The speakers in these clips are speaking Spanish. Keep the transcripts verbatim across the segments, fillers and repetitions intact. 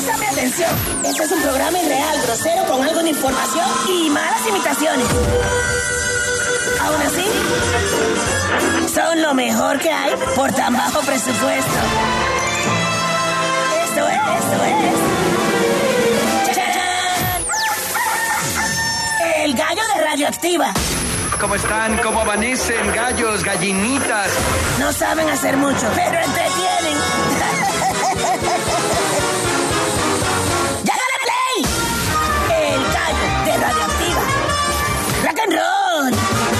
Préstame atención. Este es un programa irreal, grosero, con algo de información y malas imitaciones. Aún así, son lo mejor que hay por tan bajo presupuesto. Esto es, esto es... ¡Chachán! El gallo de Radioactiva. ¿Cómo están? ¿Cómo amanecen? Gallos, gallinitas. No saben hacer mucho, pero entretienen. ¡Ya dale play! El gallo de Radioactiva. Rock and roll.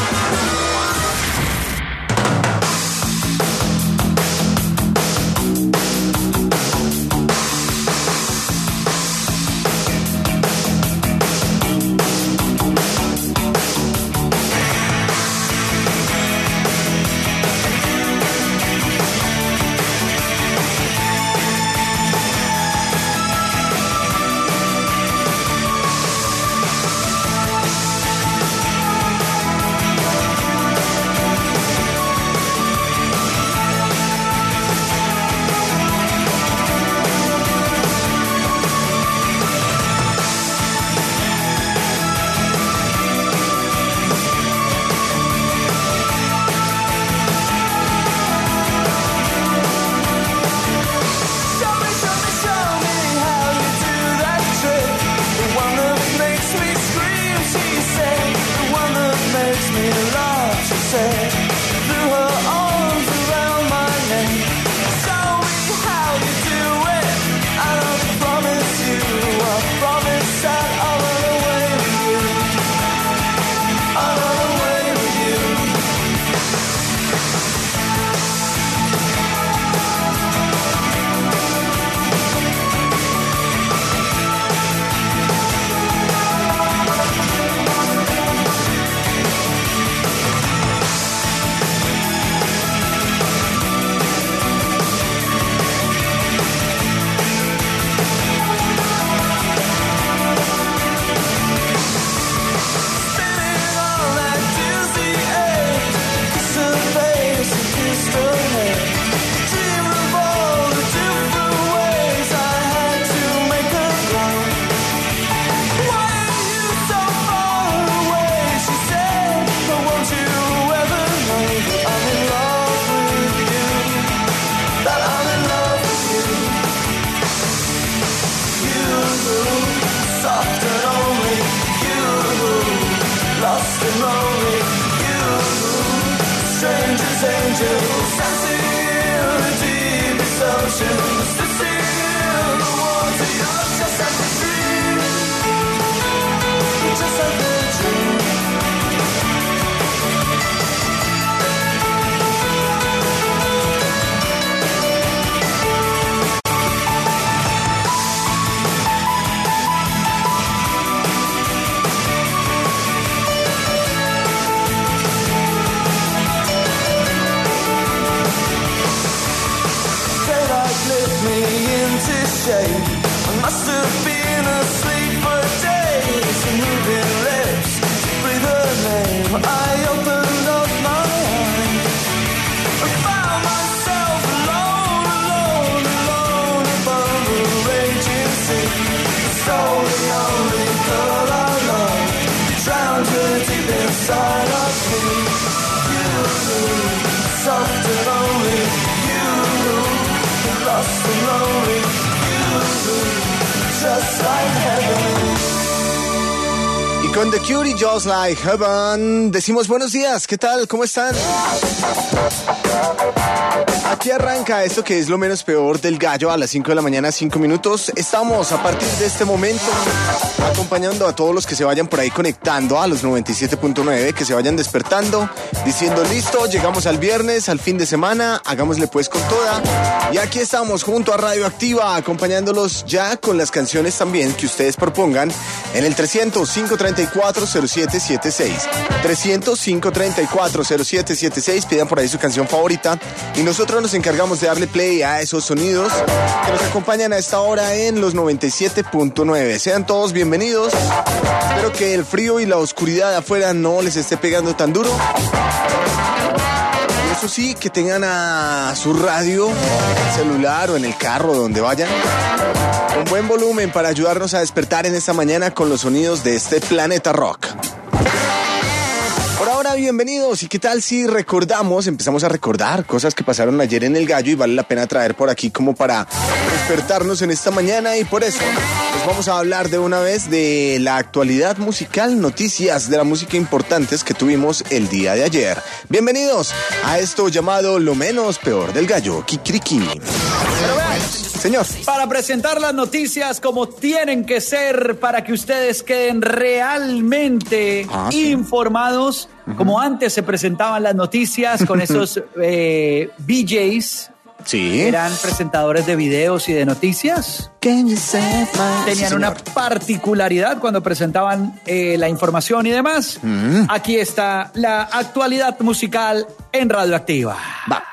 Con The Cure y Just Like Heaven decimos buenos días, ¿qué tal? ¿Cómo están? Aquí arranca esto que es lo menos peor del gallo a las cinco de la mañana, cinco minutos. Estamos a partir de este momento acompañando a todos los que se vayan por ahí conectando a los noventa y siete punto nueve, que se vayan despertando, diciendo listo, llegamos al viernes, al fin de semana, hagámosle pues con toda. Y aquí estamos junto a Radioactiva, acompañándolos ya con las canciones también que ustedes propongan en el trescientos, cinco treinta y cuatro, cero siete siete seis. trescientos, cinco treinta y cuatro, cero siete siete seis, pidan por ahí su canción favorita y nosotros nos encargamos de darle play a esos sonidos que nos acompañan a esta hora en los noventa y siete punto nueve. Sean todos bienvenidos. Espero que el frío y la oscuridad de afuera no les esté pegando tan duro. Eso sí, que tengan a su radio, celular o en el carro, donde vayan, con buen volumen para ayudarnos a despertar en esta mañana con los sonidos de este planeta rock. Por ahora, bienvenidos. ¿Y qué tal si recordamos, empezamos a recordar cosas que pasaron ayer en El Gallo y vale la pena traer por aquí como para despertarnos en esta mañana? Y por eso nos vamos a hablar de una vez de la actualidad musical, noticias de la música importantes que tuvimos el día de ayer. Bienvenidos a esto llamado Lo Menos Peor del Gallo, Kikiriki. Señor. Para presentar las noticias como tienen que ser, para que ustedes queden realmente ah, sí. informados, uh-huh. como antes se presentaban las noticias con esos eh, V Js. Sí. Eran presentadores de videos y de noticias. Tenían sí, una particularidad cuando presentaban eh, la información y demás. Uh-huh. Aquí está la actualidad musical en Radioactiva. Va.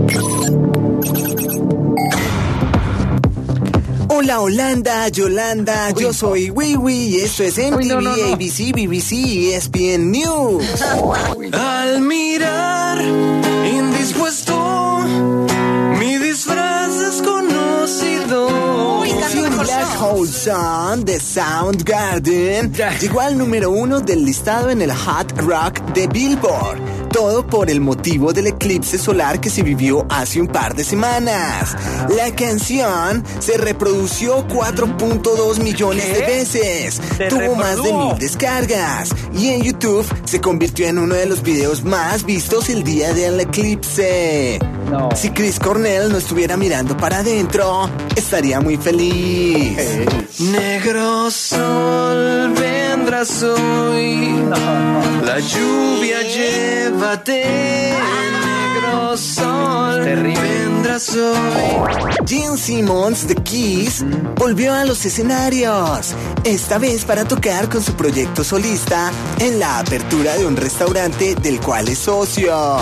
Hola Holanda, Yolanda, Uy, yo soy Wiwi y esto es M T V, no, no, no. A B C, B B C y E S P N News. Al mirar indispuesto, mi disfraz desconocido. Black Hole Sun de Soundgarden llegó al número uno del listado en el Hot Rock de Billboard. Todo por el motivo del eclipse solar que se vivió hace un par de semanas. La canción se reprodució cuatro punto dos millones ¿Qué? de veces. Tuvo más de mil descargas. Y en YouTube se convirtió en uno de los videos más vistos el día del eclipse. No. Si Chris Cornell no estuviera mirando para adentro, estaría muy feliz. Hey. Negro sol, vendrás hoy. No, no. La lluvia llévate. Negro sol, terrible. Vendrás hoy. Gene Simmons de Kiss volvió a los escenarios, esta vez para tocar con su proyecto solista en la apertura de un restaurante del cual es socio.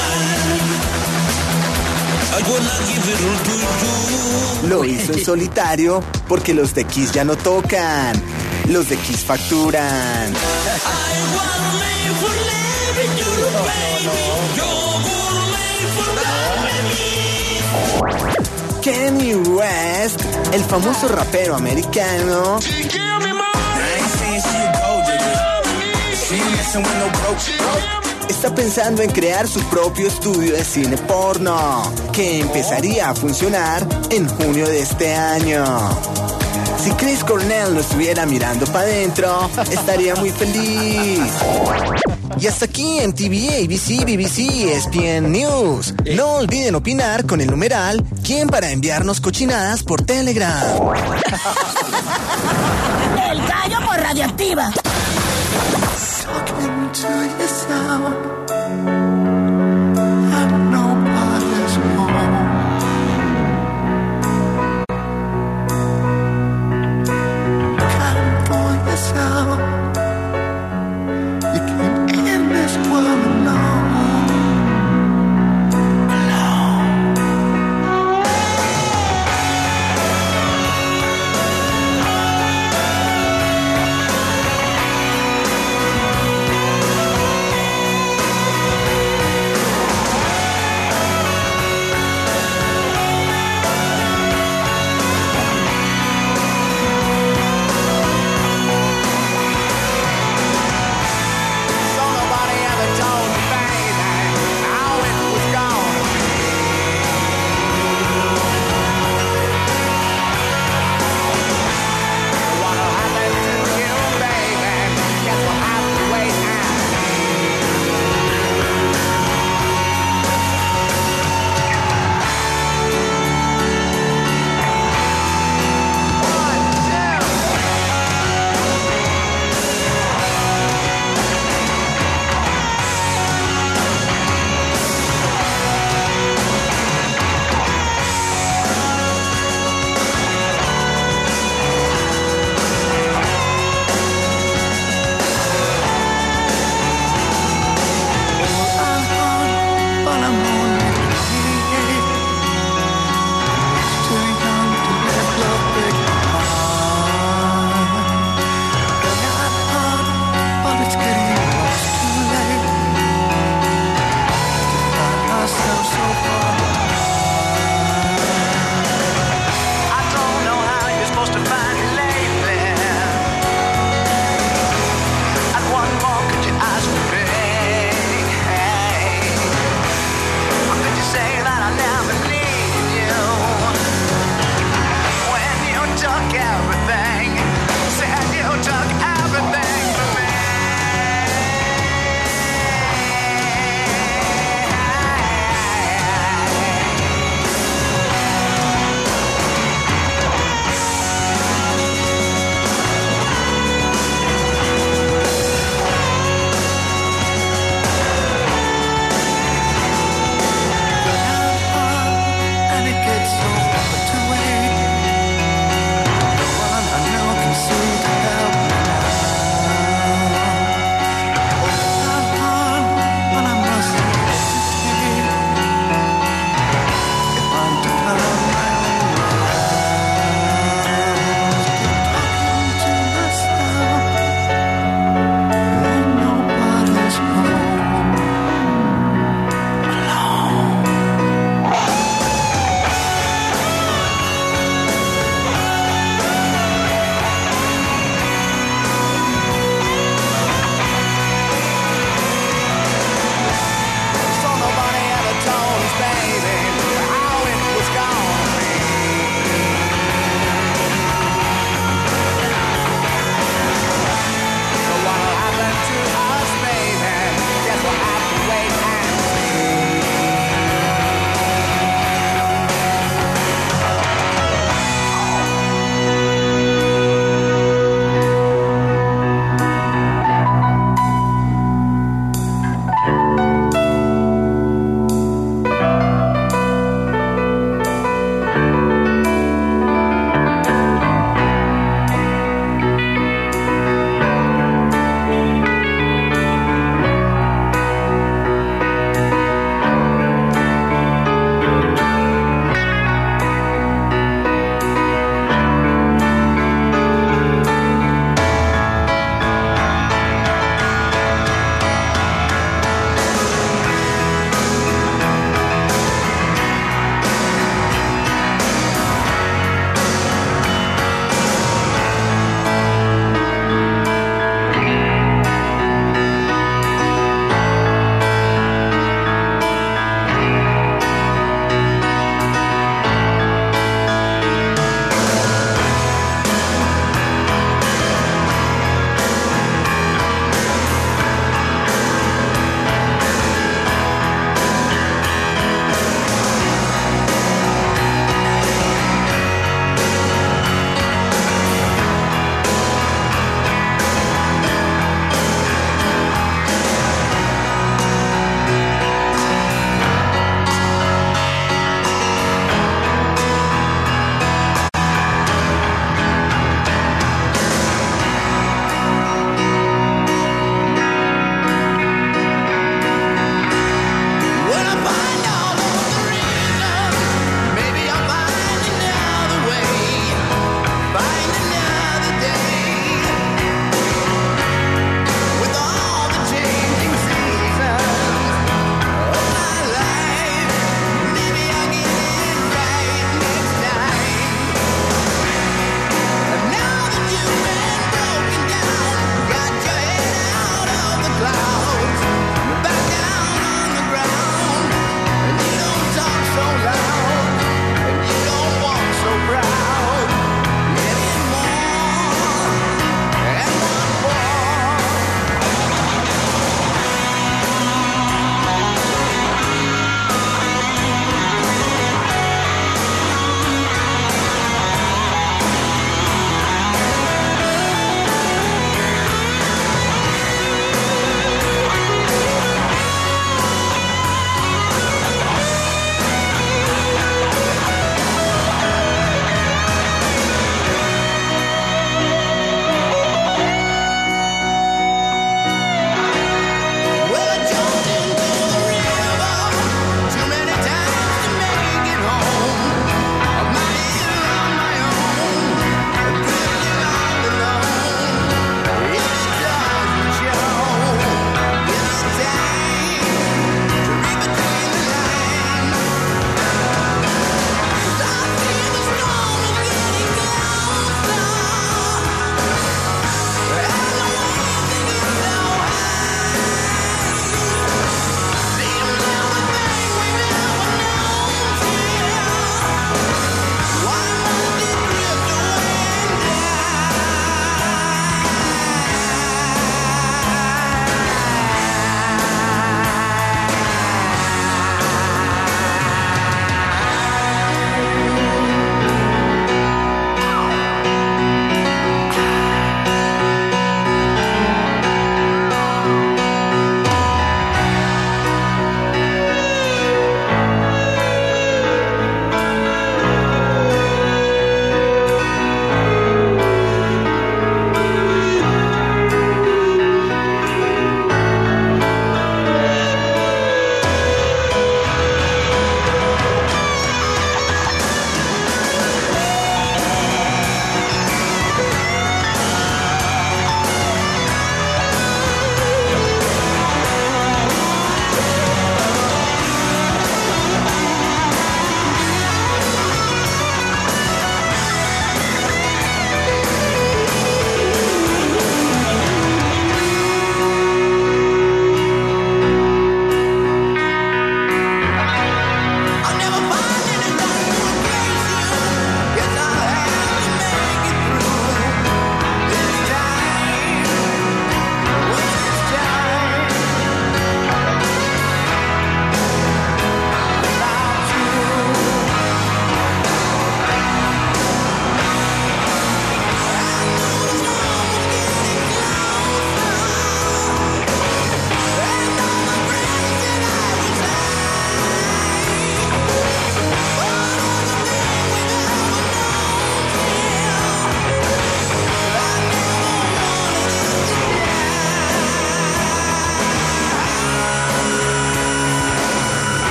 Lo hizo en solitario porque los de Kiss ya no tocan. Los de Kiss facturan. Kanye West, el famoso rapero americano, está pensando en crear su propio estudio de cine porno, que empezaría a funcionar en junio de este año. Si Chris Cornell no estuviera mirando para adentro, estaría muy feliz. Y hasta aquí en T V, A B C, B B C y E S P N News. No olviden opinar con el numeral ¿Quién para enviarnos cochinadas por Telegram? El Gallo por Radioactiva. Talking to yourself and nobody's home. Kind for yourself. You can't end this world alone.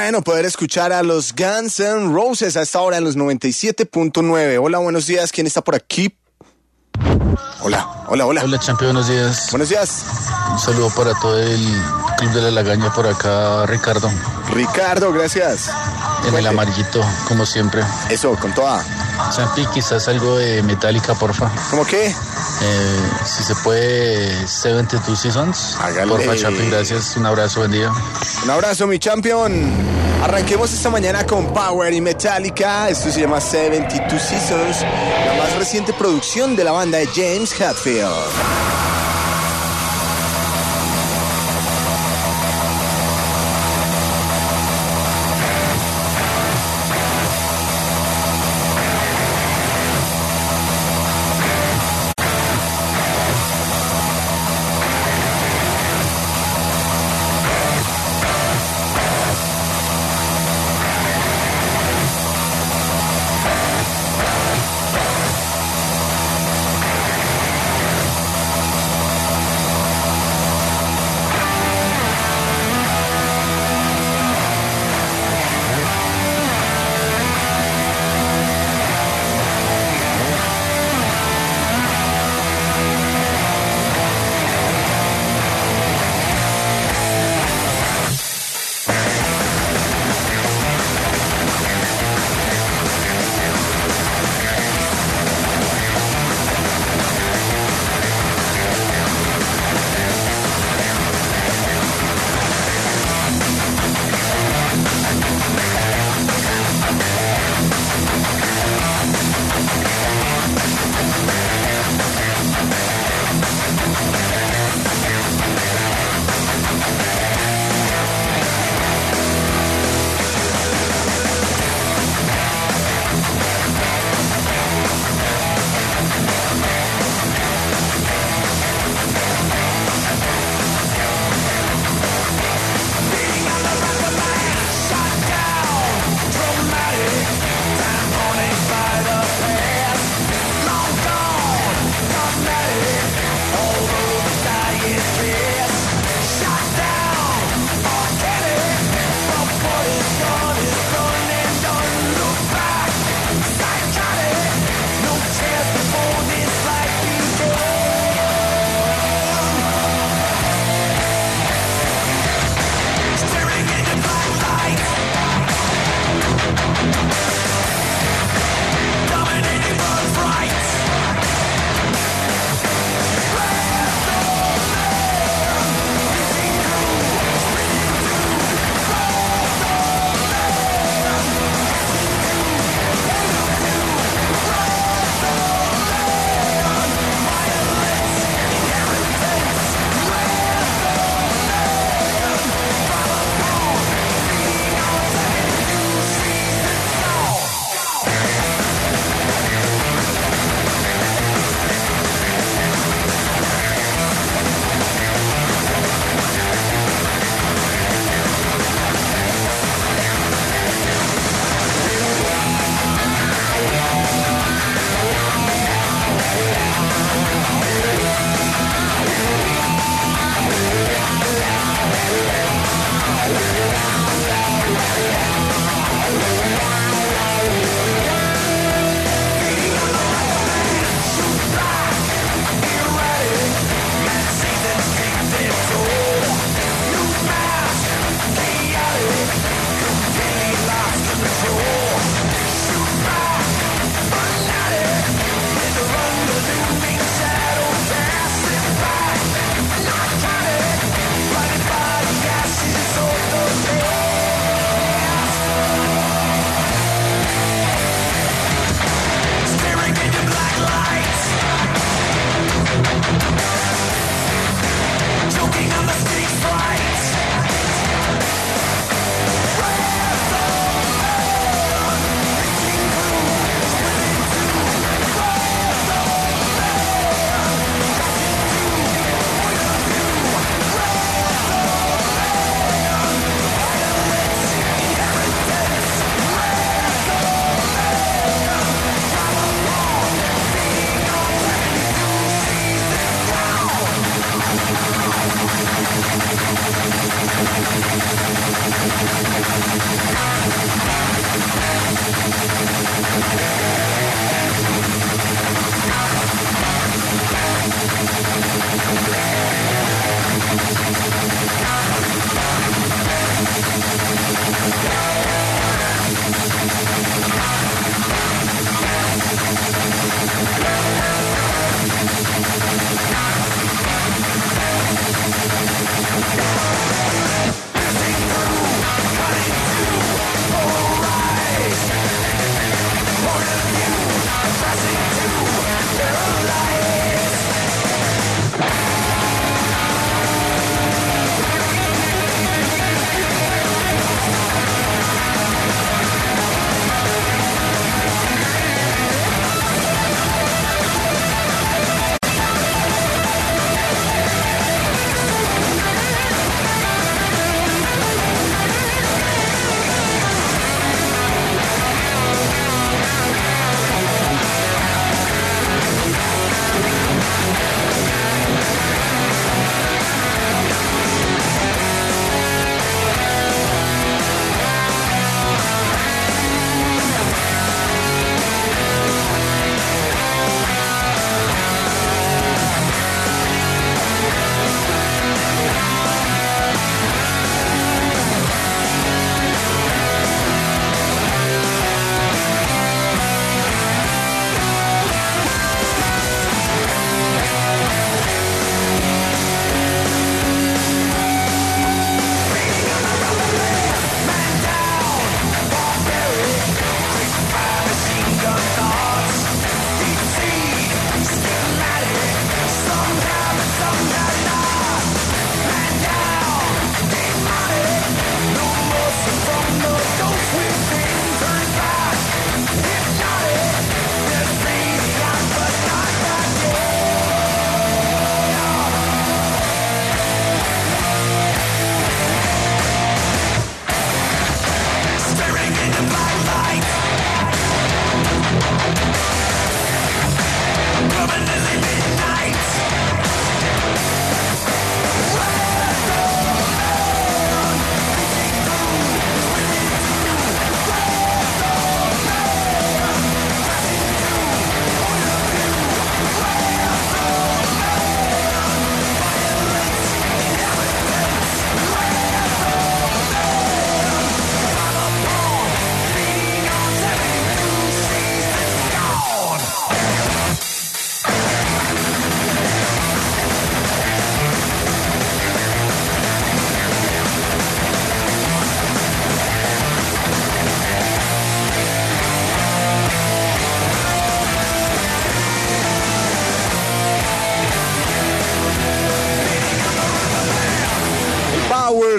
bueno poder escuchar a los Guns N' Roses a esta hora en los noventa y siete punto nueve. Hola, buenos días. ¿Quién está por aquí? Hola, hola, hola. Hola, champion, buenos días. Buenos días. Un saludo para todo el Club de la Lagaña por acá, Ricardo. Ricardo, gracias. En Cuente. el amarillito, como siempre. Eso, con toda. Champi, quizás algo de Metallica, porfa. ¿Cómo qué? Eh, si se puede, setenta y dos Seasons. Hágale. Porfa, Champi, gracias. Un abrazo, buen día. Un abrazo, mi champion. Arranquemos esta mañana con Power y Metallica. Esto se llama setenta y dos Seasons, la más reciente producción de la banda de James Hetfield.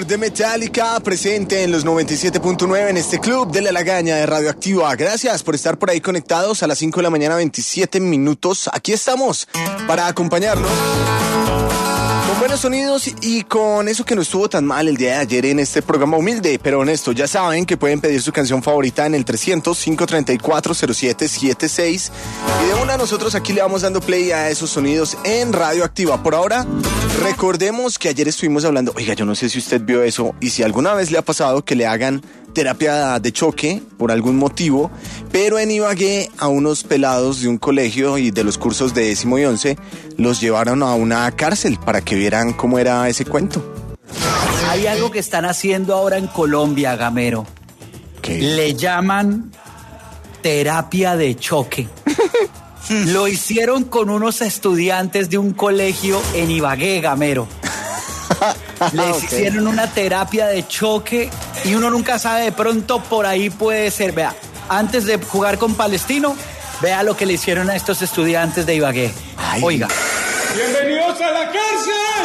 de Metallica, presente en los noventa y siete punto nueve en este club de la Lagaña de Radioactiva. Gracias por estar por ahí conectados a las cinco de la mañana, veintisiete minutos. Aquí estamos para acompañarlos con buenos sonidos y con eso que no estuvo tan mal el día de ayer en este programa humilde, pero honesto. Ya saben que pueden pedir su canción favorita en el trescientos, cinco treinta y cuatro, cero siete siete seis. Y de una nosotros aquí le vamos dando play a esos sonidos en Radioactiva. Por ahora, recordemos que ayer estuvimos hablando, oiga, yo no sé si usted vio eso y si alguna vez le ha pasado que le hagan terapia de choque por algún motivo, pero en Ibagué a unos pelados de un colegio y de los cursos de décimo y once los llevaron a una cárcel para que vieran cómo era ese cuento. Hay algo que están haciendo ahora en Colombia, Gamero. ¿Qué? Le llaman terapia de choque. Lo hicieron con unos estudiantes de un colegio en Ibagué, Gamero. Les Okay. hicieron una terapia de choque y uno nunca sabe, de pronto por ahí puede ser. Vea, antes de jugar con Palestino, vea lo que le hicieron a estos estudiantes de Ibagué. Ay. Oiga. ¡Bienvenidos a la cárcel!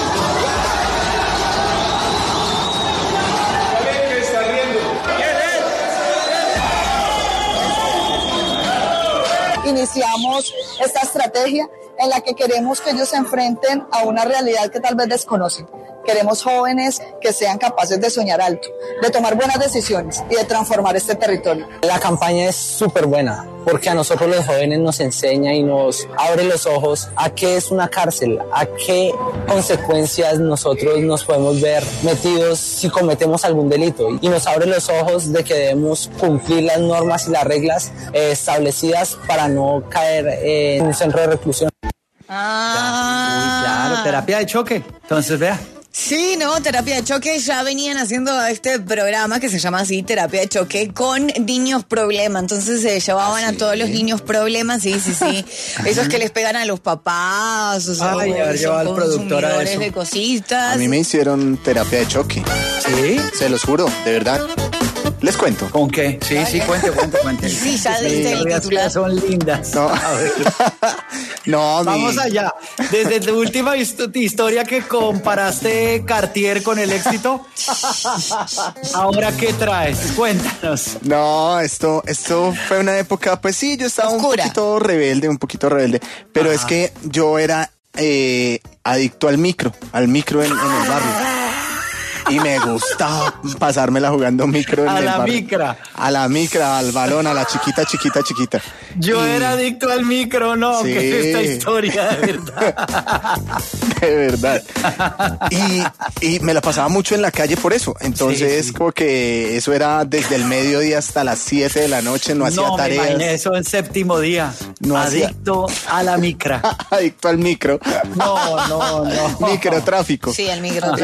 ¿Cuál es que está riendo? ¿Quién es? Iniciamos esta estrategia en la que queremos que ellos se enfrenten a una realidad que tal vez desconocen. Queremos jóvenes que sean capaces de soñar alto, de tomar buenas decisiones y de transformar este territorio. La campaña es súper buena porque a nosotros los jóvenes nos enseña y nos abre los ojos a qué es una cárcel, a qué consecuencias nosotros nos podemos ver metidos si cometemos algún delito, y nos abre los ojos de que debemos cumplir las normas y las reglas eh, establecidas para no caer eh, en un centro de reclusión. Ah. Uy, claro, terapia de choque. Entonces, vea. Sí, no, terapia de choque. Ya venían haciendo este programa que se llama así, terapia de choque, con niños problema. Entonces se llevaban a todos los niños problemas, sí, sí, sí. Esos que les pegan a los papás, o sea, Ay, a ver, lleva al son productor a consumidores eso. de cositas. A mí me hicieron terapia de choque. ¿Sí? Se los juro, de verdad. Les cuento. ¿Con qué? Sí, sí, cuente, cuente, cuente. Sí, ya Las diste el historias titular. son lindas. No, A ver. no, mi... Vamos allá. Desde tu última hist- historia que comparaste Cartier con el éxito, ¿ahora qué traes? Cuéntanos. No, esto, esto fue una época, pues sí, yo estaba Oscura. un poquito rebelde, un poquito rebelde, pero Ajá. es que yo era eh, adicto al micro, al micro en, en el barrio. Y me gustaba pasármela jugando micro en A el la barrio. micra. A la micra, al balón, a la chiquita, chiquita, chiquita. Yo Y- era adicto al micro, no, Sí. que es esta historia, de verdad. De verdad. Y, y me la pasaba mucho en la calle por eso. Entonces, Sí, sí. como que eso era desde el mediodía hasta las siete de la noche, no hacía No, me tareas. imaginé eso en séptimo día. No hacía- Adicto a la micra. Adicto al micro. No, no, no. Microtráfico. Sí, el micro.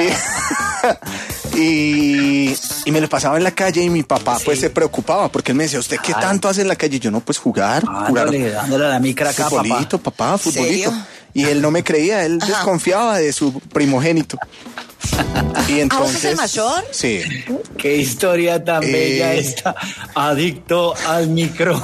Y, y me lo pasaba en la calle y mi papá pues se preocupaba porque él me decía, ¿usted qué Claro. tanto hace en la calle? Y yo, no, pues jugar, jugar. Dándole, dándole a la micra acá, papá. Futbolito, papá, futbolito. ¿Serio? Y él no me creía, él Ajá. desconfiaba de su primogénito. Y entonces, ¿Ah, vos sos el mayor? Sí. Qué historia tan Eh. bella esta. Adicto al micro.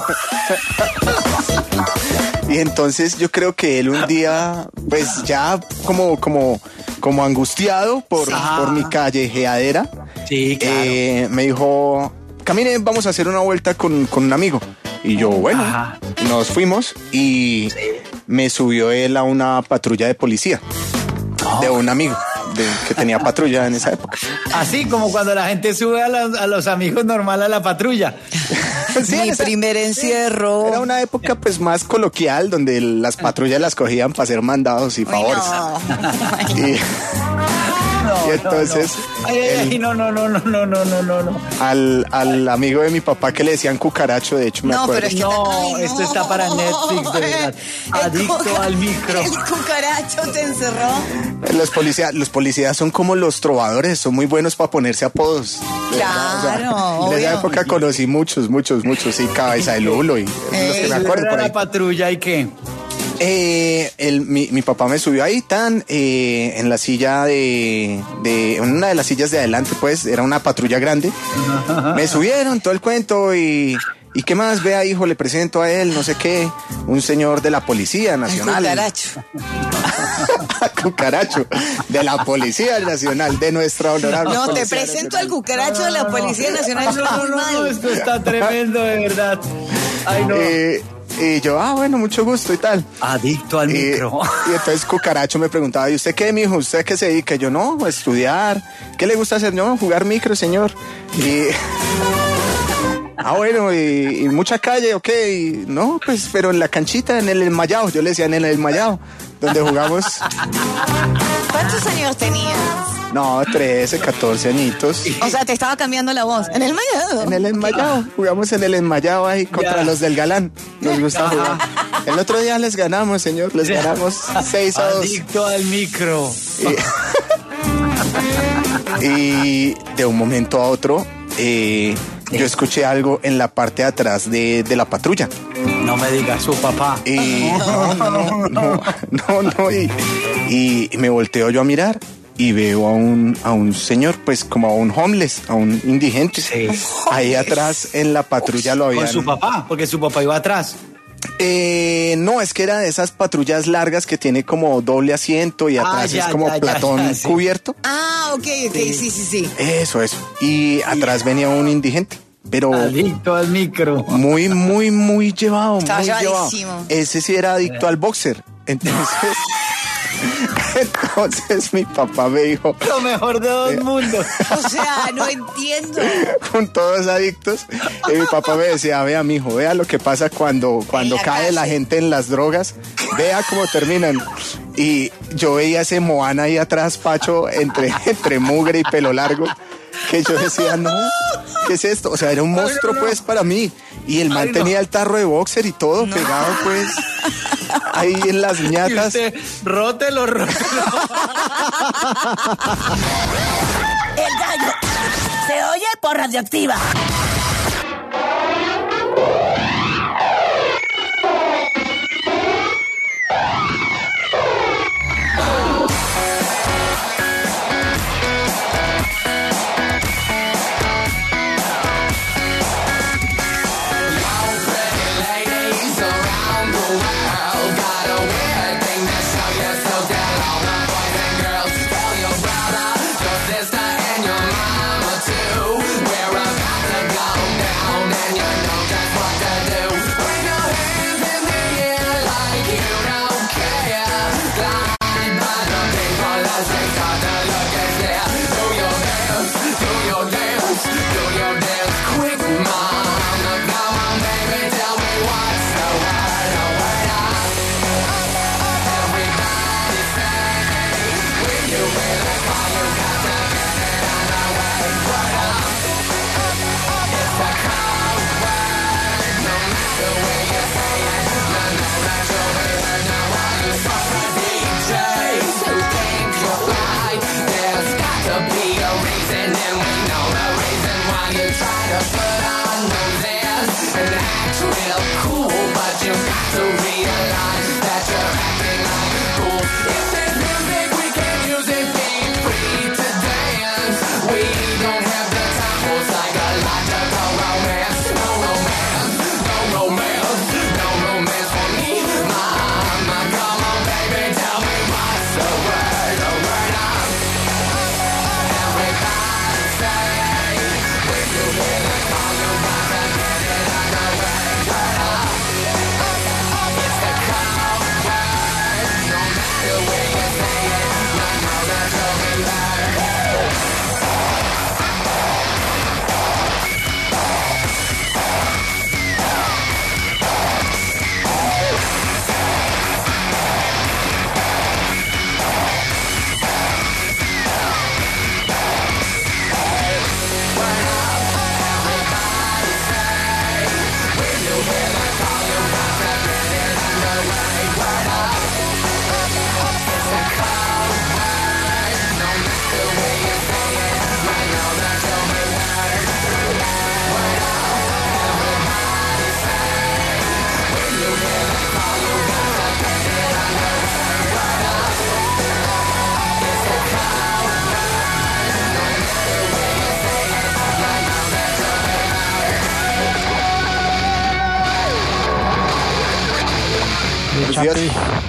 Y entonces yo creo que él un día, pues ya como, como, como angustiado por, Sí. por mi callejeadera, Sí, claro. eh, me dijo, camine, vamos a hacer una vuelta con, con un amigo. Y yo, bueno, Ajá. nos fuimos y me subió él a una patrulla de policía de un amigo de- que tenía patrulla en esa época. Así como cuando la gente sube a los, a los amigos normal a la patrulla. Sí, Mi esa- primer encierro. Era una época pues más coloquial donde las patrullas las cogían para hacer mandados y Uy, favores. no. Y, No, y entonces no, no. Ay, ay, ay, no, no, no, no, no, no, no, no, no. al, al amigo de mi papá que le decían cucaracho, de hecho me No, acuerdo. pero es que No, ay, esto está para Netflix, de verdad. El Adicto cuca- al micro. El cucaracho te encerró. Los policías, los policías son como los trovadores, son muy buenos para ponerse apodos. de verdad, Claro, en esa obvio. época conocí muchos, muchos, muchos, sí, Cabeza de Lulo y los que me acuerdo Era por ahí. la patrulla y qué. Eh, el, mi, mi papá me subió ahí tan eh, en la silla de, de en una de las sillas de adelante, pues era una patrulla grande. Me subieron todo el cuento y y qué más, vea hijo, le presento a él, no sé qué, un señor de la Policía El Nacional. cucaracho. a Cucaracho, de la Policía Nacional, de nuestra honorable No, te Policía presento Nacional. al Cucaracho de la Policía Nacional. No, no, no, no, esto está tremendo, de verdad. Ay, no. Eh, y yo, ah, bueno, mucho gusto y tal. Adicto al Y, micro. y entonces Cucaracho me preguntaba, ¿y usted qué, mijo? ¿Usted qué se dedica? Yo, no, estudiar. ¿Qué le gusta hacer? No, jugar micro, señor. Y... Ah, bueno, y, y mucha calle, ok. Y, no, pues, pero en la canchita, en el enmayado. Yo le decía, en el enmayado, donde jugamos. ¿Cuántos años tenías? No, trece, catorce añitos. O sea, te estaba cambiando la voz. En el enmayado. En el enmayado. Jugamos en el enmayado ahí contra Ya. los del Galán. Nos gusta jugar. El otro día les ganamos, señor. Les ganamos seis a dos. Adicto al micro. Y, y de un momento a otro, eh, yo escuché algo en la parte de atrás de, de la patrulla. No me digas su papá. Y no, no, no, no, no. Y, y me volteo yo a mirar y veo a un, a un señor, pues como a un homeless, a un indigente. Sí. Ahí atrás en la patrulla lo habían... Con su papá, porque su papá iba atrás. Eh, no, es que era de esas patrullas largas que tiene como doble asiento y atrás Ah, ya, es como ya, ya, platón ya, sí. cubierto. Ah, ok, ok, sí, sí, sí. Eso, eso. Y atrás venía un indigente, pero Adicto al micro. muy, muy, muy llevado. Estaba muy llevado. llevadísimo. Ese sí era adicto al boxer. Entonces, entonces mi papá me dijo, Lo mejor de dos mundos. O sea, no entiendo. con todos adictos, y mi papá me decía, vea, mijo, vea lo que pasa cuando, cuando la cae la cárcel. gente en las drogas, vea cómo terminan. Y yo veía ese Moana ahí atrás, Pacho, entre, entre mugre y pelo largo, que yo decía, no, ¿qué es esto? O sea, era un monstruo, pues, para mí. Y el man Ay, no. tenía el tarro de boxer y todo pegado, pues, ahí en las Y ñatas. usted, rótelo, rótelo. El gallo se oye por Radioactiva.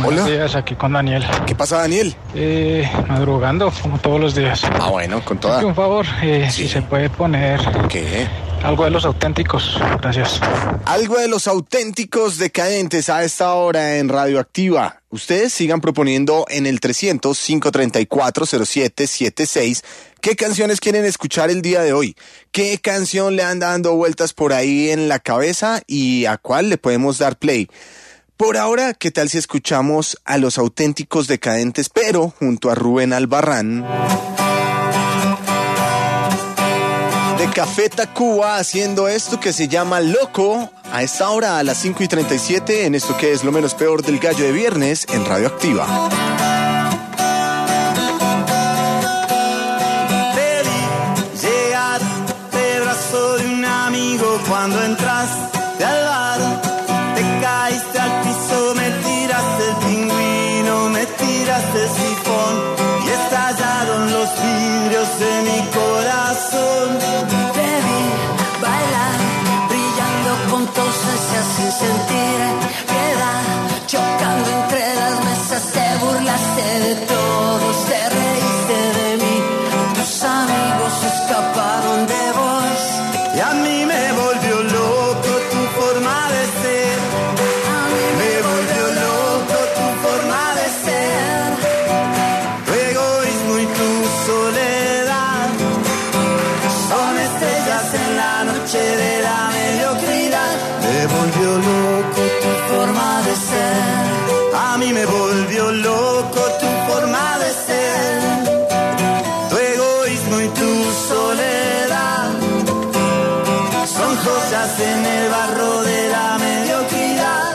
Buenos días, aquí con Daniel. ¿Qué pasa, Daniel? Eh, madrugando, como todos los días. Ah, bueno, con toda. Un favor, eh, Sí. si se puede poner... ¿Qué? Algo de Los Auténticos, gracias. Algo de Los Auténticos Decadentes a esta hora en Radioactiva. Ustedes sigan proponiendo en el trescientos, cinco treinta y cuatro, cero siete setenta y seis qué canciones quieren escuchar el día de hoy, qué canción le anda dando vueltas por ahí en la cabeza y a cuál le podemos dar play. Por ahora, ¿qué tal si escuchamos a Los Auténticos Decadentes, pero junto a Rubén Albarrán? De Café Tacuba haciendo esto que se llama Loco a esta hora a las cinco y treinta y siete en esto que es lo menos peor del gallo de viernes en Radioactiva. Te vi llegar de brazo de un amigo cuando entraste al bar. Te caíste al piso, me tiraste el pingüino, me tiraste el sifón y estallaron los vidrios de mi corazón. Sin sentir piedad, chocando entre las mesas, te burlaste de todos, te reíste de mí, tus amigos escaparon de vos. Y a mí me volvió loco tu forma de ser, a mí me volvió loco tu forma de ser, tu egoísmo y tu soledad, son estrellas en la noche de la mediocridad. Me volvió loco tu forma de ser. A mí me volvió loco tu forma de ser. Tu egoísmo y tu soledad son joyas en el barro de la mediocridad.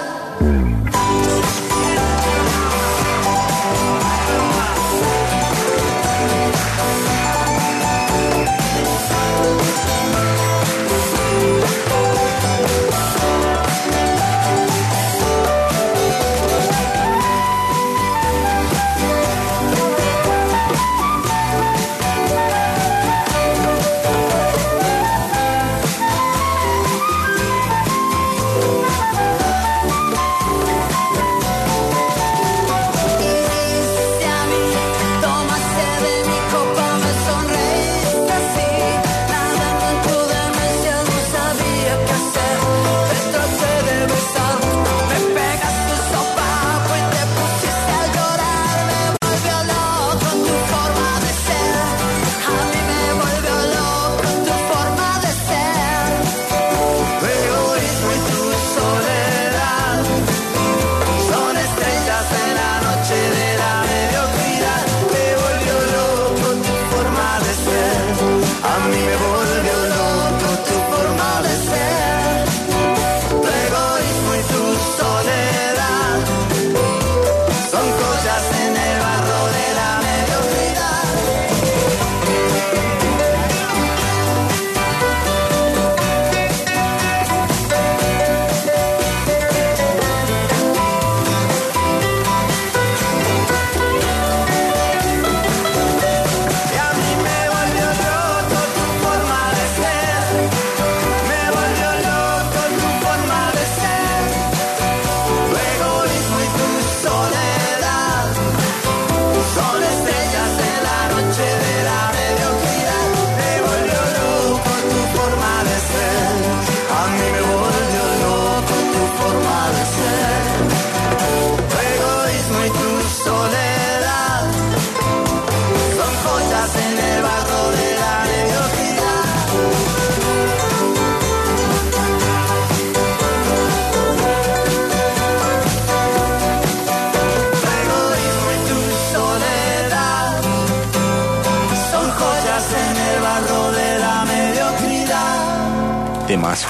Temazo.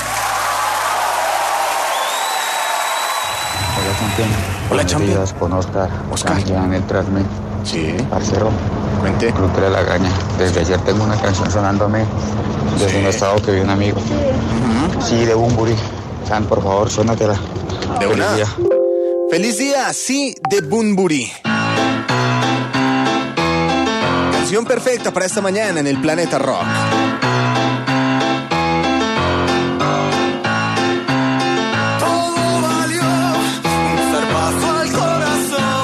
Hola, Champion. Hola, Champion. Buenos días, con Oscar. Oscar. Ya en el Transme. Sí. Parcero. Cuente. Club de la Lagaña. Desde ayer tengo una canción sonándome desde Sí. un estado que vi un amigo. Uh-huh. Sí, de Bumburi. San, por favor, suénatela. De Feliz una. día. Feliz día, sí, de Bunbury. Canción perfecta para esta mañana en el Planeta Rock. Todo valió un zarpazo al corazón.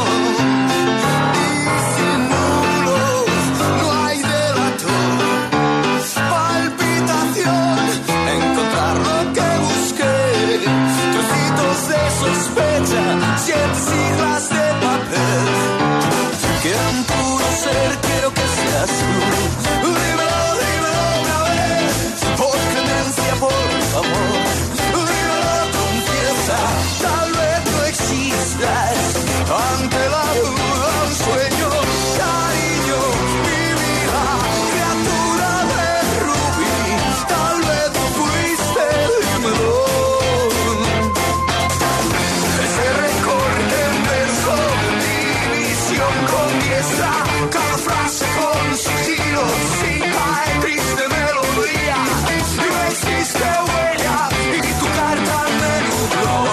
confiesa cada frase con sigilo, sin caer triste melodía. No existe huella y tu carta me nubló.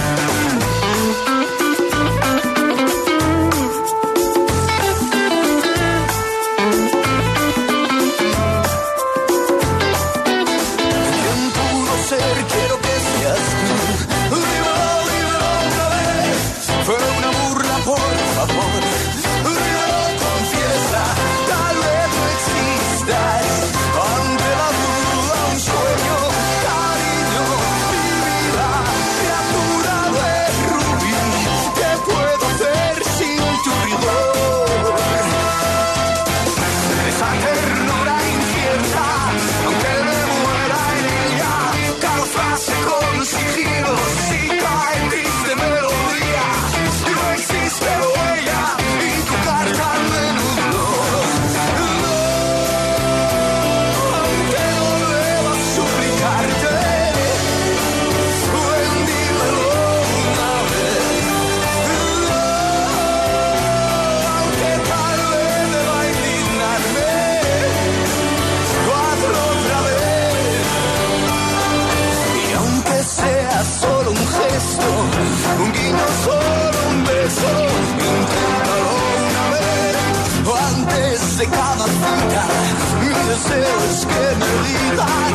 ¿Quién pudo ser? Quiero que seas tú. Dímelo, dímelo otra vez. Fue una burla, por favor. Dímelo, confiesa. Tal vez no existas. Ante la duda, un sueño, cariño, mi vida, criatura de rubí. ¿Qué puedo hacer sin tu rigor? Esa ternura incierta, aunque me muera en ella, cada frase con sigilo, si cae triste melodía. No existe huella y tu carta me nubló. No, aunque no deba suplicarte, ven, dímelo una vez. No, aunque tal vez deba indignarme, hazlo otra vez. Y aunque sea solo un gesto, un guiño, solo un beso, inténtalo una vez. Antes de cada cita, mi deseo es que me digas.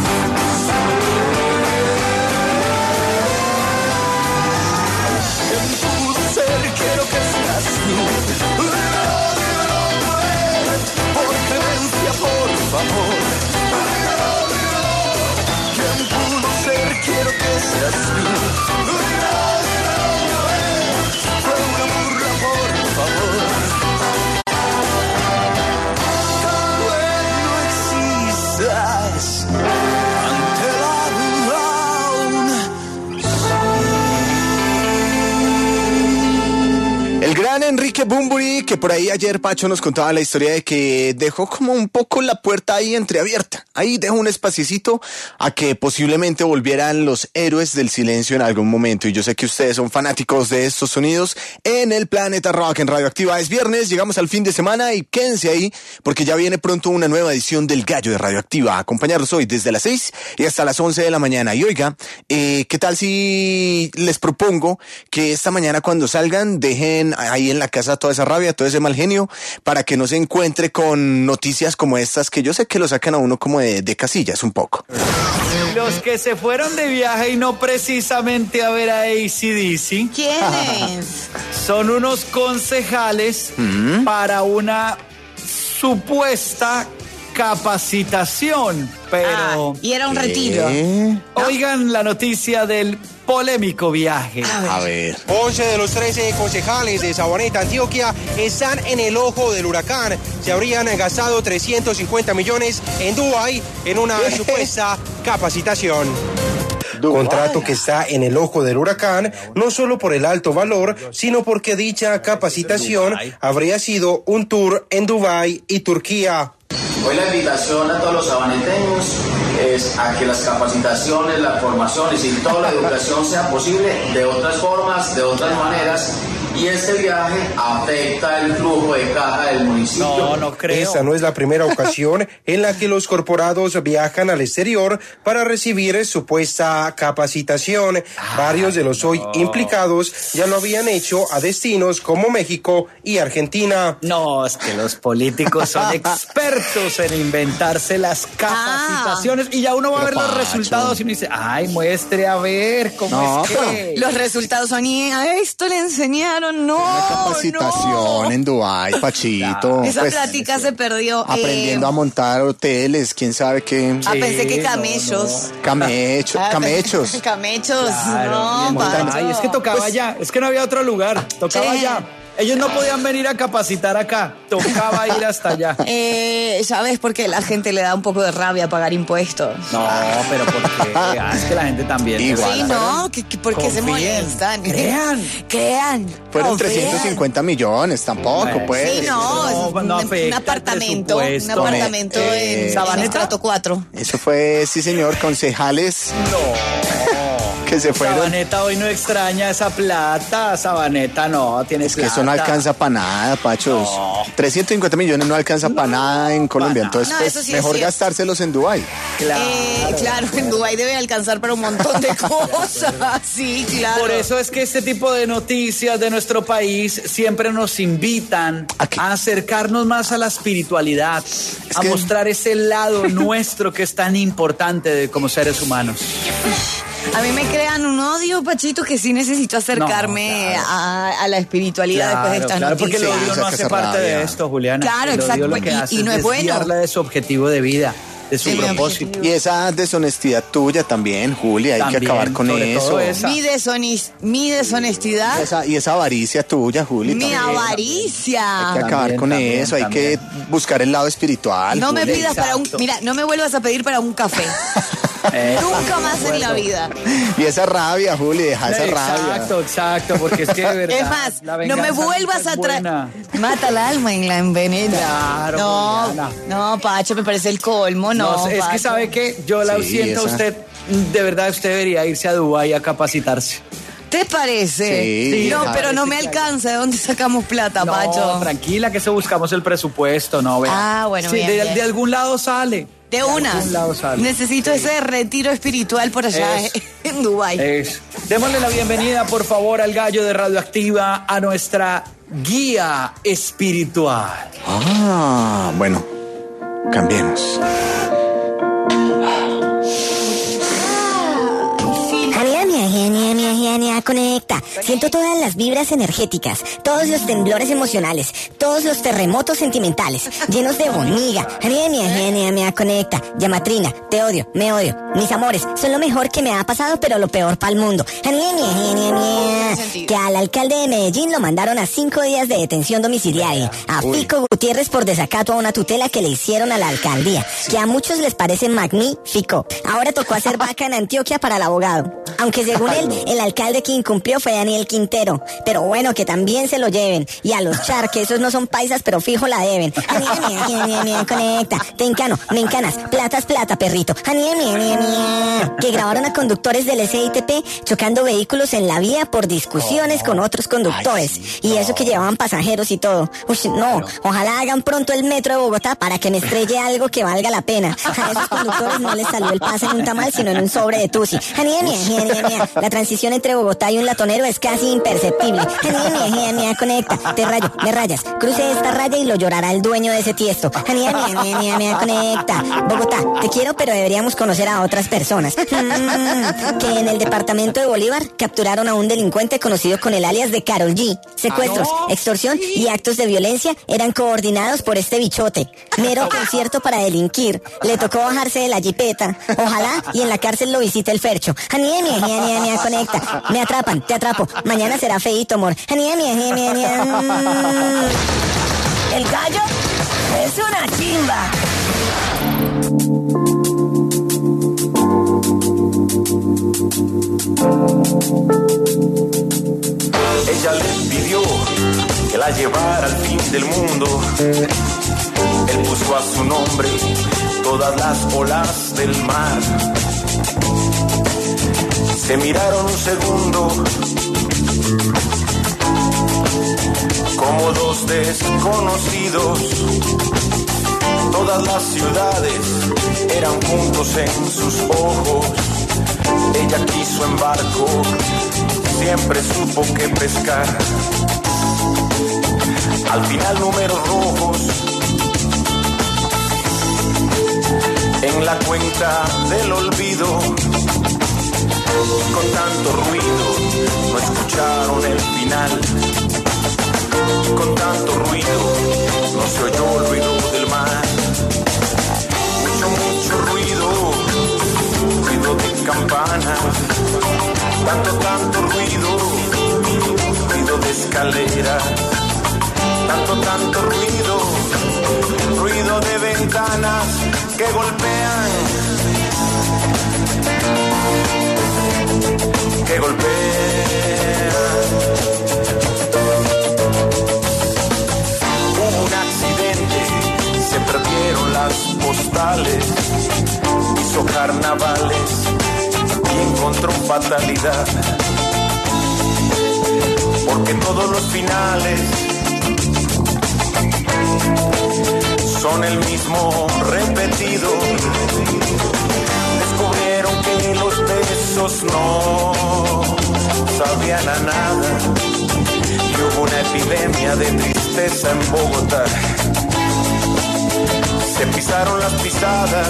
¿Quién pudo ser? Quiero que seas tú. Dímelo, dímelo otra vez, por clemencia, por favor. Dímelo, dímelo. ¿Quién pudo ser? Quiero que seas tú. Dímelo, dímelo otra vez, fue una burla, por favor. Tal vez no existas ante la duda aún. El gran Enrique Bunbury, que por ahí ayer Pacho nos contaba la historia de que dejó como un poco la puerta ahí entreabierta. Ahí dejó un espaciecito a que posiblemente volvieran los héroes del silencio en algún momento. Y yo sé que ustedes son fanáticos de estos sonidos en el Planeta Rock en Radioactiva. Es viernes, llegamos al fin de semana y quédense ahí porque ya viene pronto una nueva edición del Gallo de Radioactiva. Acompañarlos hoy desde las seis y hasta las once de la mañana. Y oiga, eh, ¿qué tal si les propongo que esta mañana cuando salgan dejen ahí en la casa toda esa rabia, todo ese mal genio, para que no se encuentre con noticias como estas que yo sé que lo sacan a uno como de, de casillas un poco? Los que se fueron de viaje y no precisamente a ver a A C D C. ¿Quiénes? Son unos concejales ¿Mm? para una supuesta capacitación, pero... Ah, y era un retiro. Oigan la noticia del polémico viaje. A ver. once de los trece concejales de Sabaneta, Antioquia, están en el ojo del huracán. Se habrían gastado trescientos cincuenta millones en Dubái en una supuesta capacitación. Contrato que está en el ojo del huracán, no solo por el alto valor, sino porque dicha capacitación habría sido un tour en Dubái y Turquía. Hoy la invitación a todos los sabaneteños es a que las capacitaciones, las formaciones y toda la educación sea posible de otras formas, de otras maneras. Y este viaje afecta el flujo de caja del municipio. No, no creo. Esta no es la primera ocasión en la que los corporados viajan al exterior para recibir supuesta capacitación. Ah, Varios de los hoy no. implicados ya lo habían hecho a destinos como México y Argentina. No, es que los políticos son expertos en inventarse las capacitaciones ah. y ya uno va a ver los resultados y uno dice, ay, muestre a ver cómo no, es que... Los resultados son, y a esto le enseñaron. No, una capacitación no. en Dubái, Pachito. Esa pues, plática se perdió. Aprendiendo eh, a montar hoteles, quién sabe qué. Ah, sí, pensé que camellos. No, no. Camecho, ah, camechos. Camechos, claro, no, Ay, es que tocaba pues, allá, es que no había otro lugar, tocaba allá. Ellos no podían venir a capacitar acá, tocaba ir hasta allá. Eh, ¿Sabes por qué la gente le da un poco de rabia pagar impuestos? No, pero porque ah, es que la gente también. Igual. Sí, no, que, que ¿por qué se molestan? Crean. Crean. Fueron trescientos cincuenta millones, tampoco, bueno, pues. Sí, no, no, no un, un apartamento, un apartamento eh, en, Sabaneta, en estrato cuatro. Eso fue, sí señor, concejales. No. que se fueron. Sabaneta hoy no extraña esa plata. Sabaneta no, tiene Es que plata. eso no alcanza para nada, Pachos. No. trescientos cincuenta millones no alcanza para nada en Colombia. Entonces, No, pues, eso sí es mejor cierto. gastárselos en Dubái. Claro. Eh, claro, en Dubái debe alcanzar para un montón de cosas. Sí, claro. Por eso es que este tipo de noticias de nuestro país siempre nos invitan ¿A qué? a acercarnos más a la espiritualidad, a que- mostrar ese lado nuestro que es tan importante de, como seres humanos. A mí me crean un odio, Pachito, que sí necesito acercarme No, claro. a, a la espiritualidad después de estas claro, porque noticias. el odio no Saca hace esa parte rabia. de esto, Juliana. Claro, El odio exacto, lo que y- hace y no es bueno. desviarla de su objetivo de vida, de su Sí, mi propósito. Y esa deshonestidad tuya también, Julia, hay También, que acabar con sobre eso. todo esa. Mi, deshonis- mi deshonestidad, Esa- y esa avaricia tuya, Juli. mi también. avaricia. Hay que acabar También, con también, eso, hay también. que buscar el lado espiritual. No me Juli. pidas para un... Exacto. Mira, no me vuelvas a pedir para un café. Eh, Nunca más de en la acuerdo. vida. Y esa rabia, Juli, deja esa rabia. Exacto, exacto, porque es que de verdad. Es más, la no venganza me vuelvas nunca a es traer. buena. Mata el alma y la envenena. Claro, No, Juliana. no, Pacho, me parece el colmo, no. No, es que Pacho. sabe que yo la Sí, siento a esa. usted, de verdad usted debería irse a Dubái a capacitarse. ¿Te parece? Sí, no, claro, pero no sí, me claro. alcanza. ¿De dónde sacamos plata, No, Pacho? tranquila que se buscamos el presupuesto, no, vea. Ah, bueno, Sí, bien, de, bien. de algún lado sale. De una. algún lado sale. Necesito ese retiro espiritual por allá Es- en Dubái. Es. Démosle la bienvenida, por favor, al gallo de Radioactiva, a nuestra guía espiritual. Ah, bueno, cambiemos. Ania, ania, ania, ania, ania, conecta. Siento todas las vibras energéticas, todos los temblores emocionales, todos los terremotos sentimentales, llenos de bonilla. Ania, ania, ania, ania, ania, conecta. Llamatrina, te odio, me odio. Mis amores, son lo mejor que me ha pasado, pero lo peor para el mundo. Ania, ania, ania, ania, ania. Que al alcalde de Medellín lo mandaron a cinco días de detención domiciliaria. A Uy. Fico Gutiérrez por desacato a una tutela que le hicieron a la alcaldía, que a muchos les parece magnífico. Ahora tocó hacer vaca en Antioquia para el abogado. Aunque según él, el alcalde que incumplió fue Daniel Quintero. Pero bueno, que también se lo lleven. Y a los Char, que esos no son paisas, pero fijo la deben. Ania, ania, ania, ania, ania, conecta. Te encano, me encanas. Plata es plata, perrito. Ania, ania, ania, ania. Que grabaron a conductores del S I T P chocando vehículos en la vía por discusiones con otros conductores. Y eso que llevaban pasajeros y todo. Uy, no, ojalá hagan pronto el metro de Bogotá para que me estrelle algo que valga la pena. A esos conductores no les salió el pase en un tamal, sino en un sobre de tusi. Ania, ania, ania, ania, ania. La transición entre Bogotá y un latonero es casi imperceptible. Ania, ania, ania, ania, conecta. Te rayo, me rayas. Cruce esta raya y lo llorará el dueño de ese tiesto. Ania, ania, ania, ania, ania, conecta. Bogotá, te quiero, pero deberíamos conocer a otras personas. Mm, que en el departamento de Bolívar capturaron a un delincuente conocido con el alias de Karol G. Secuestros, extorsión y actos de violencia eran coordinados por este bichote. Mero concierto para delinquir. Le tocó bajarse de la jipeta. Ojalá y en la cárcel lo visite el Fercho. Ania, ania, ania, ania, ania, conecta. Me atrapan, te atrapo. Mañana será feíto, amor. Ania, ania, ania, ania, ania. Mm. El gallo es una chimba. Ella le pidió que la llevara al fin del mundo. Él puso a su nombre todas las olas del mar. Se miraron un segundo como dos desconocidos. Todas las ciudades eran puntos en sus ojos. Ella quiso en barco, siempre supo que pescar. Al final números rojos en la cuenta del olvido. Con tanto ruido no escucharon el final. Con tanto ruido no se oyó el ruido del mar. Mucho, mucho ruido, ruido de campanas. Tanto, tanto ruido, ruido de escaleras. Tanto, tanto ruido, ruido de ventanas que golpean, que golpean. Hubo un accidente, se perdieron las postales, hizo carnavales y en encontró fatalidad. Porque todos los finales son el mismo repetido. Descubrieron que los besos no sabían a nada. Y hubo una epidemia de tristeza en Bogotá. Se pisaron las pisadas,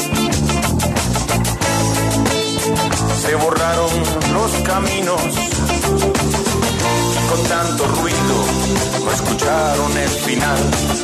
se borraron los caminos. Y con tanto ruido no escucharon el final.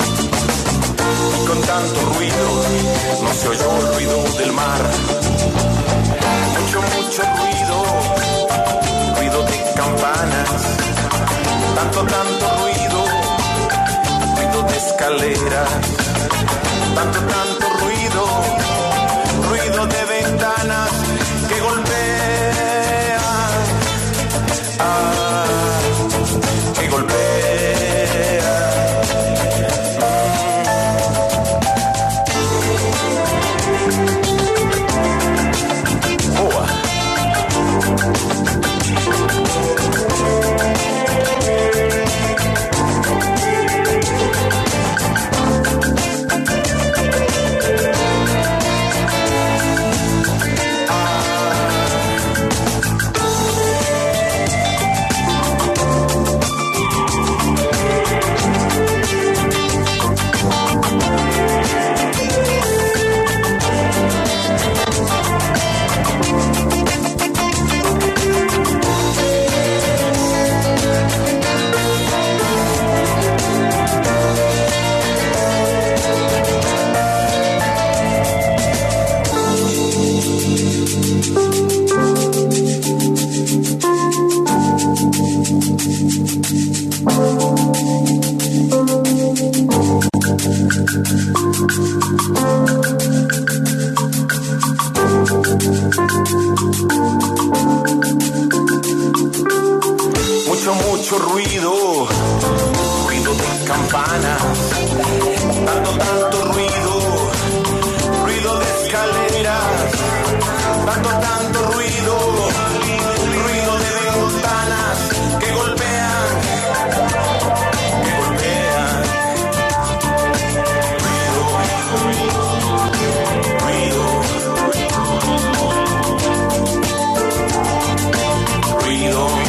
Y con tanto ruido no se oyó el ruido del mar. Mucho, mucho ruido, ruido de campanas. Tanto, tanto ruido, ruido de escaleras. Tanto, tanto ruido, ruido de ventanas que golpean, ah, que golpean. Mucho, mucho ruido, ruido de campanas, tanto, tanto ruido, ruido de escaleras, tanto, tanto ruido, ruido de ventanas que golpean, que golpean, ruido, ruido, ruido.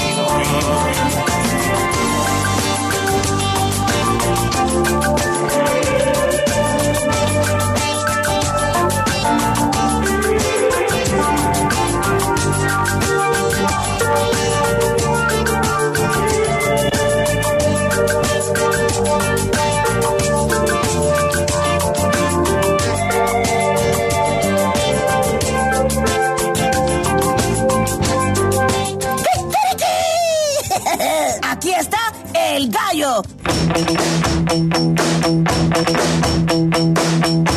Aquí está el gallo.